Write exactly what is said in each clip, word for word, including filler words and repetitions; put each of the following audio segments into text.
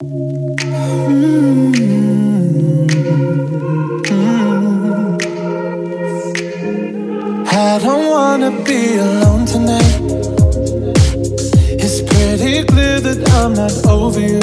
I don't wanna be alone tonight. It's pretty clear that I'm not over you.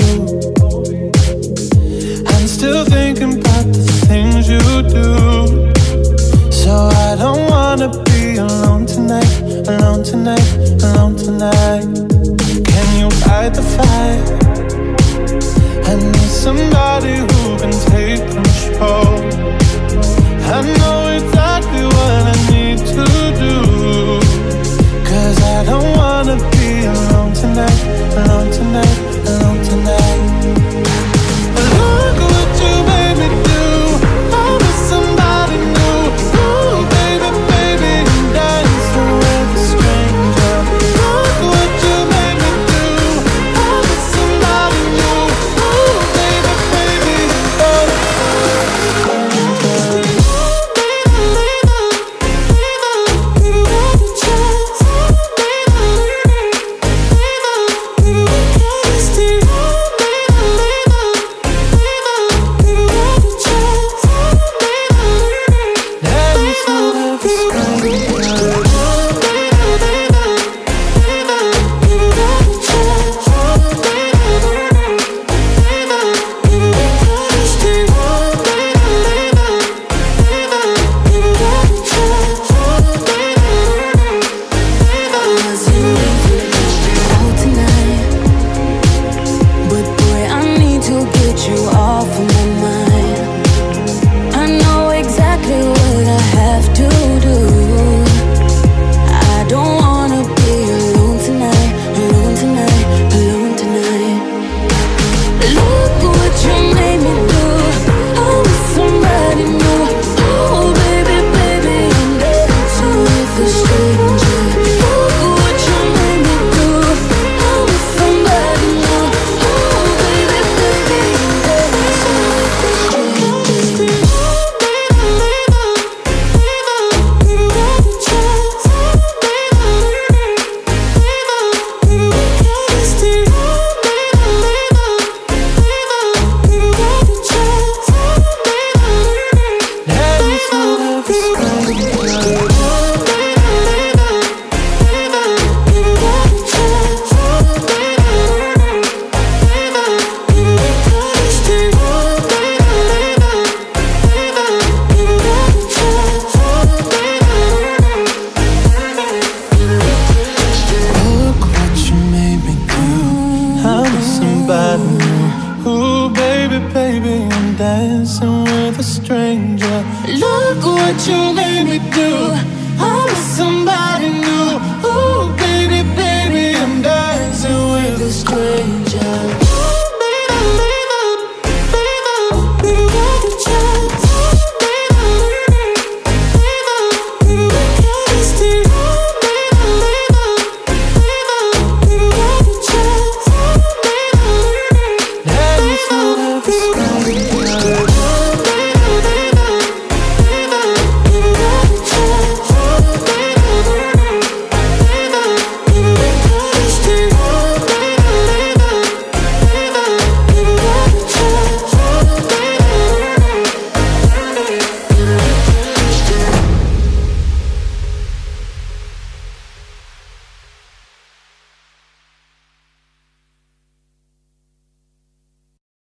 I'm still thinking about the things you do. So I don't wanna be alone tonight, alone tonight, alone tonight. Can you fight the fight? I need somebody who can take control. I know exactly what I need to do, 'cause I don't wanna be alone tonight, alone tonight, alone tonight. Look what you made me do. I was somebody new. Ooh, baby, baby, I'm dancing with a stranger. Look what you made me do. I was somebody new. Ooh, baby, baby, oh. Ooh, baby, baby, I'm dancing with a stranger. Look what you made me do.